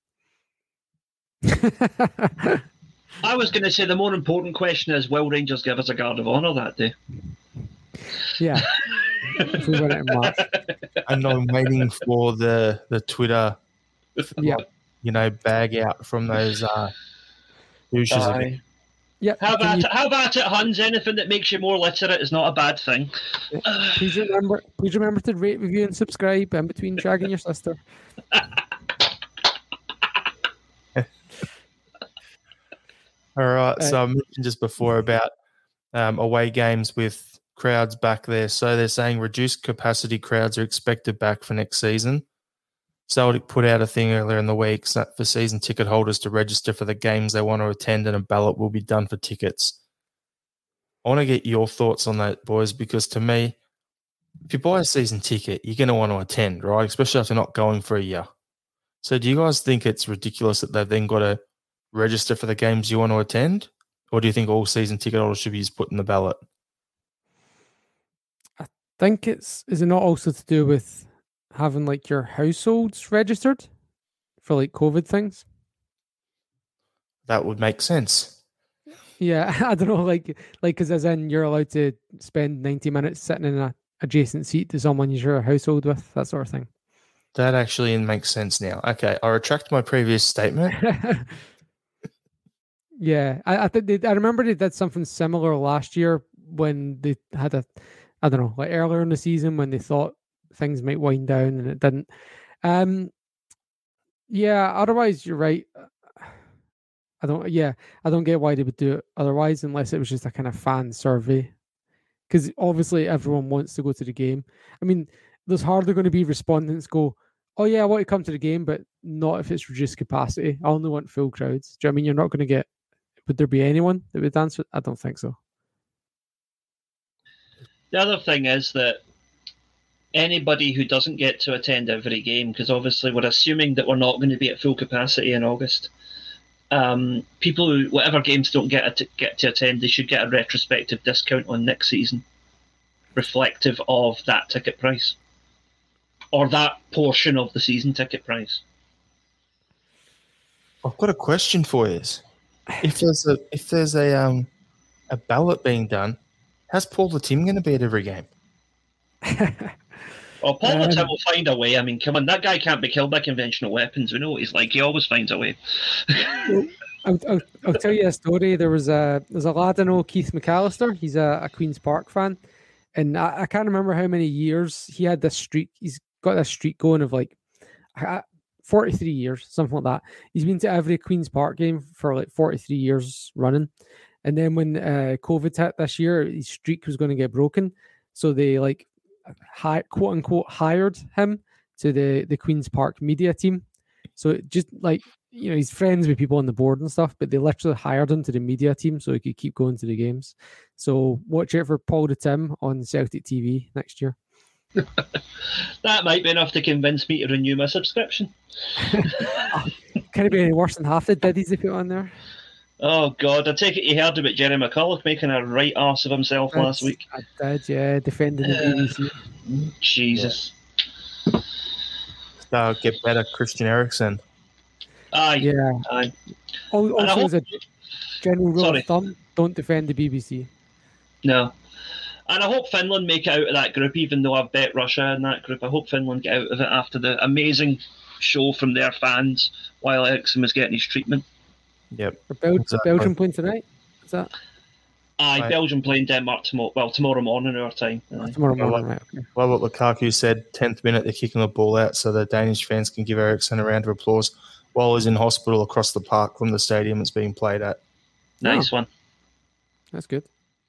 [SPEAKER 7] Ibrox.
[SPEAKER 8] I was going to say the more important question is, will Rangers give us a guard of honour that day?
[SPEAKER 7] Yeah. If we win it in March.
[SPEAKER 6] And I'm waiting for the Twitter, bag out from those douches.
[SPEAKER 7] Yeah.
[SPEAKER 8] How about it, Huns? Anything that makes you more literate is not a bad thing.
[SPEAKER 7] Please remember to rate, review, and subscribe in between shagging your sister.
[SPEAKER 6] All right. So I mentioned just before about away games with crowds back there. So they're saying reduced capacity crowds are expected back for next season. Celtic put out a thing earlier in the week for season ticket holders to register for the games they want to attend, and a ballot will be done for tickets. I want to get your thoughts on that, boys, because to me, if you buy a season ticket, you're going to want to attend, right? Especially if you're not going for a year. So do you guys think it's ridiculous that they've then got to register for the games you want to attend? Or do you think all season ticket holders should be just put in the ballot?
[SPEAKER 7] I think is it not also to do with having like your households registered for like COVID things?
[SPEAKER 6] That would make sense.
[SPEAKER 7] Yeah, I don't know, like because as in you're allowed to spend 90 minutes sitting in a adjacent seat to someone you share a household with, that sort of thing.
[SPEAKER 6] That actually makes sense now. Okay, I retract my previous statement.
[SPEAKER 7] Yeah, I think I remember they did something similar last year when they had I don't know, like earlier in the season when they thought things might wind down and it didn't. Yeah, otherwise you're right. I don't get why they would do it otherwise unless it was just a kind of fan survey. Because obviously everyone wants to go to the game. I mean, there's hardly going to be respondents go, oh yeah, I want to come to the game, but not if it's reduced capacity. I only want full crowds. Do you know what I mean? You're not going to get, would there be anyone that would answer? I don't think so.
[SPEAKER 8] The other thing is that anybody who doesn't get to attend every game, because obviously we're assuming that we're not going to be at full capacity in August, people who, whatever games don't get to attend, they should get a retrospective discount on next season, reflective of that ticket price, or that portion of the season ticket price.
[SPEAKER 6] I've got a question for you. If there's a ballot being done, how's Paul the Tim going to be at every game?
[SPEAKER 8] Well, Paul the Tim will find a way. I mean, come on, that guy can't be killed by conventional weapons. We know what he's like. He always finds a way.
[SPEAKER 7] I'll tell you a story. There's a lad I know, Keith McAllister. He's a Queen's Park fan, and I can't remember how many years he had this streak. He's got this streak going of like 43 years, something like that. He's been to every Queen's Park game for like 43 years running. And then when COVID hit this year, his streak was going to get broken. So they quote unquote hired him to the Queen's Park media team. So just like, he's friends with people on the board and stuff, but they literally hired him to the media team so he could keep going to the games. So watch out for Paul the Tim on Celtic TV next year.
[SPEAKER 8] That might be enough to convince me to renew my subscription.
[SPEAKER 7] Can it be any worse than half the biddies they put on there?
[SPEAKER 8] Oh God, I take it you heard about Jerry McCulloch making a right arse of himself last week.
[SPEAKER 7] I did, yeah, defending the BBC.
[SPEAKER 8] Jesus.
[SPEAKER 6] Get better, Christian Eriksen.
[SPEAKER 8] Aye.
[SPEAKER 7] Yeah.
[SPEAKER 8] Aye.
[SPEAKER 7] Also, as a general rule of thumb, don't defend the BBC.
[SPEAKER 8] No. And I hope Finland make it out of that group, even though I've bet Russia in that group. I hope Finland get out of it after the amazing show from their fans while Eriksen was getting his treatment.
[SPEAKER 6] Yep.
[SPEAKER 7] Belgium playing tonight? Is that?
[SPEAKER 8] Aye, right. Belgium playing Denmark tomorrow morning our time.
[SPEAKER 7] Tomorrow morning, right. Okay.
[SPEAKER 6] Well, what Lukaku said, 10th minute, they're kicking the ball out so the Danish fans can give Eriksen a round of applause while he's in hospital across the park from the stadium it's being played at.
[SPEAKER 8] Nice one.
[SPEAKER 7] That's good.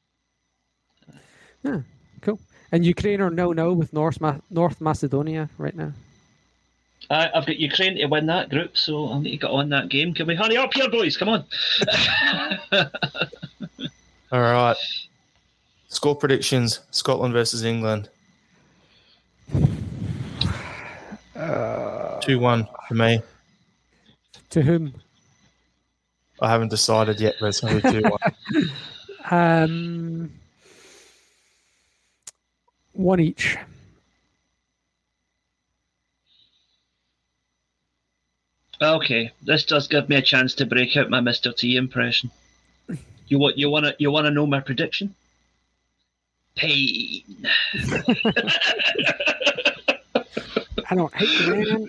[SPEAKER 7] Yeah, cool. And Ukraine are 0-0 with North Macedonia right now.
[SPEAKER 8] I've got Ukraine to win that group, so I'll need to get on that game. Can we hurry up here, boys? Come on.
[SPEAKER 6] All right. Score predictions, Scotland versus England. 2-1 for me.
[SPEAKER 7] To whom?
[SPEAKER 6] I haven't decided yet, but it's going to be 2-1.
[SPEAKER 7] 1 each.
[SPEAKER 8] Okay, this does give me a chance to break out my Mr. T impression. You want to know my prediction? Pain.
[SPEAKER 7] I don't hate you,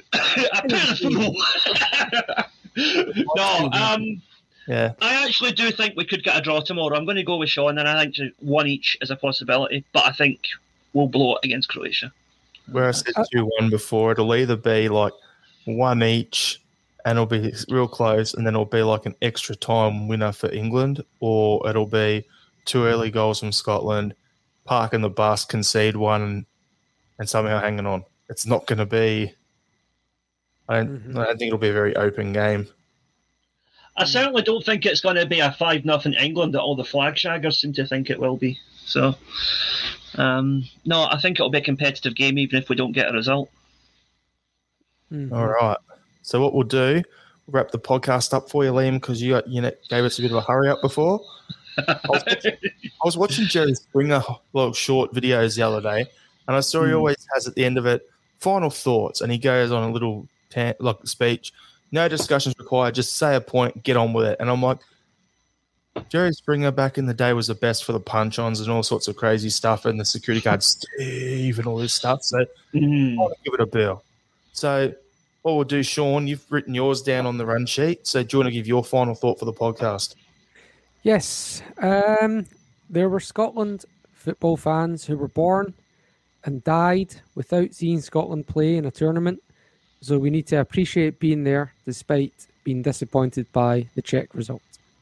[SPEAKER 7] man.
[SPEAKER 8] No,
[SPEAKER 6] yeah.
[SPEAKER 8] I actually do think we could get a draw tomorrow. I'm going to go with Sean, and I think 1 each is a possibility, but I think we'll blow it against Croatia.
[SPEAKER 6] Where I said 2-1 before, it'll either be like 1 each, and it'll be real close, and then it'll be like an extra time winner for England, or it'll be 2 early goals from Scotland, parking the bus, concede 1, and somehow hanging on. It's not going to be. I don't think it'll be a very open game.
[SPEAKER 8] I certainly don't think it's going to be a 5-0 England that all the flag shaggers seem to think it will be. So, no, I think it'll be a competitive game, even if we don't get a result.
[SPEAKER 6] All right. So what we'll do, we'll wrap the podcast up for you, Liam, because you gave us a bit of a hurry up before. I was watching Jerry Springer little short videos the other day, and I saw he always has at the end of it final thoughts, and he goes on a little speech. No discussions required. Just say a point, get on with it. And I'm like, Jerry Springer back in the day was the best for the punch-ons and all sorts of crazy stuff, and the security guard Steve and all this stuff. So I'll give it a bill. So what we'll do, Sean, you've written yours down on the run sheet. So do you want to give your final thought for the podcast?
[SPEAKER 7] Yes. There were Scotland football fans who were born and died without seeing Scotland play in a tournament. So we need to appreciate being there despite being disappointed by the Czech result.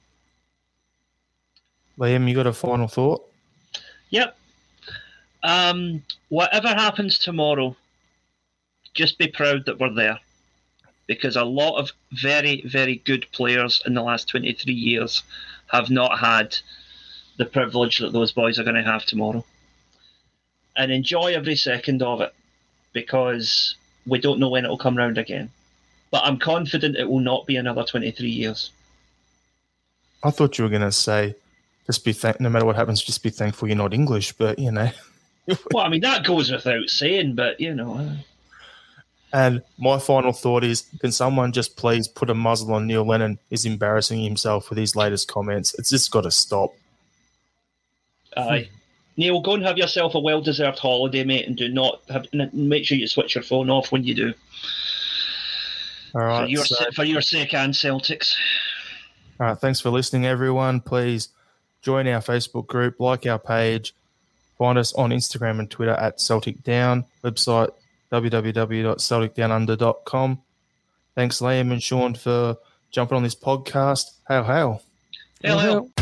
[SPEAKER 6] Liam, you got a final thought?
[SPEAKER 8] Yep. Whatever happens tomorrow, just be proud that we're there. Because a lot of very, very good players in the last 23 years have not had the privilege that those boys are going to have tomorrow. And enjoy every second of it, because we don't know when it will come round again. But I'm confident it will not be another 23 years.
[SPEAKER 6] I thought you were going to say, just be no matter what happens, just be thankful you're not English, but, you know.
[SPEAKER 8] Well, I mean, that goes without saying, but, you know.
[SPEAKER 6] And my final thought is, can someone just please put a muzzle on Neil Lennon? He's embarrassing himself with his latest comments. It's just got to stop.
[SPEAKER 8] Aye. Neil, go and have yourself a well-deserved holiday, mate, and make sure you switch your phone off when you do.
[SPEAKER 6] All right.
[SPEAKER 8] For your sake and Celtics.
[SPEAKER 6] All right. Thanks for listening, everyone. Please join our Facebook group, like our page, find us on Instagram and Twitter at Celtic Down, website www.celticdownunder.com. Thanks, Liam and Sean, for jumping on this podcast. Hail, hail.
[SPEAKER 8] Hail, hail.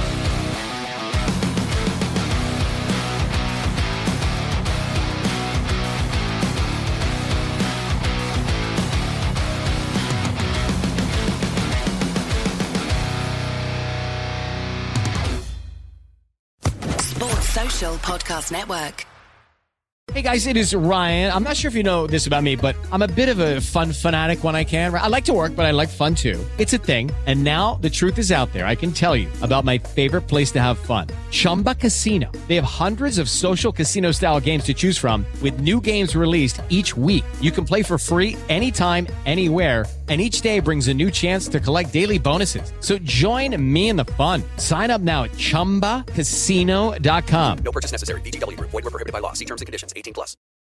[SPEAKER 9] Podcast Network.
[SPEAKER 10] Hey guys, it is Ryan. I'm not sure if you know this about me, but I'm a bit of a fun fanatic when I can. I like to work, but I like fun too. It's a thing. And now the truth is out there. I can tell you about my favorite place to have fun. Chumba Casino. They have hundreds of social casino style games to choose from with new games released each week. You can play for free anytime, anywhere. And each day brings a new chance to collect daily bonuses. So join me in the fun. Sign up now at ChumbaCasino.com.
[SPEAKER 11] No purchase necessary. VGW Group. Void where prohibited by law. See terms and conditions. 18+.